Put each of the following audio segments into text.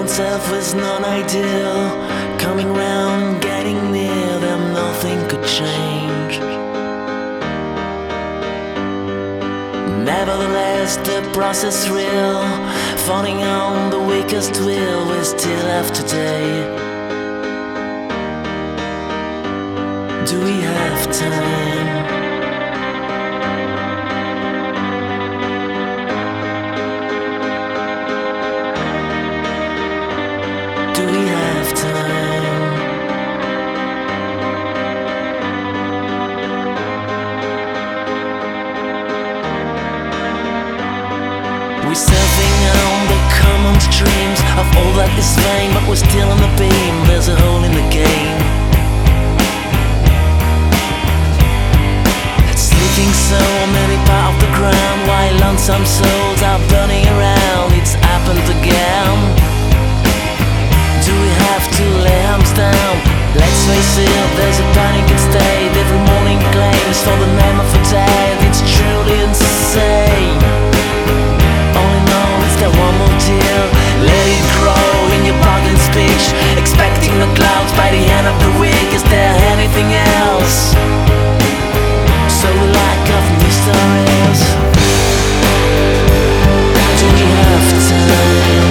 oneself was non-ideal. Coming round, getting near them, nothing could change. Nevertheless, the process real. Falling on the weakest will, we still have today. Do we have time? Do we have time? We're surfing on the common streams of all that is vain, but we're still on the beam. There's a hole in the game. Sleeping so many part of the ground, while lonesome souls are burning around. It's happened again. Do we have to lay arms down? Let's face it, there's a panic at state. Every morning claims for the name of a dead. It's truly insane. All in all, it's that one more tear. Let it grow in your parting speech, expecting the clouds by the end of the week. Is there anything else? So the lack of mysteries. Do we have time?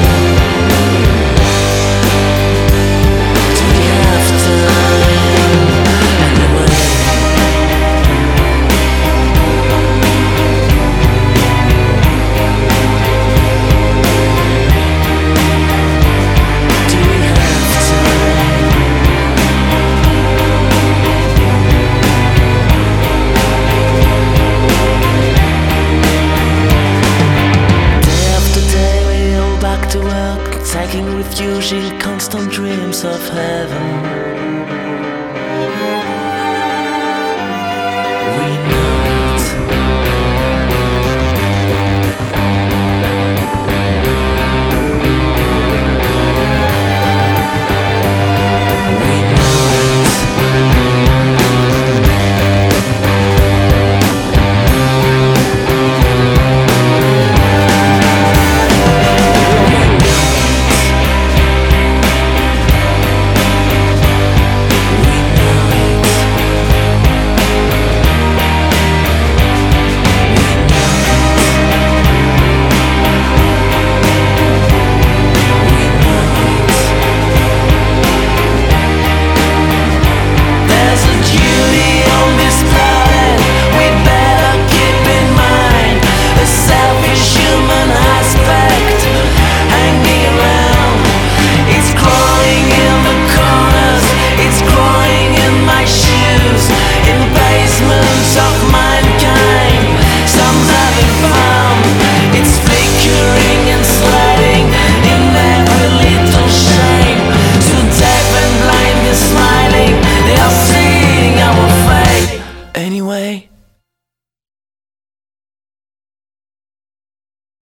Taking refuge in constant dreams of heaven.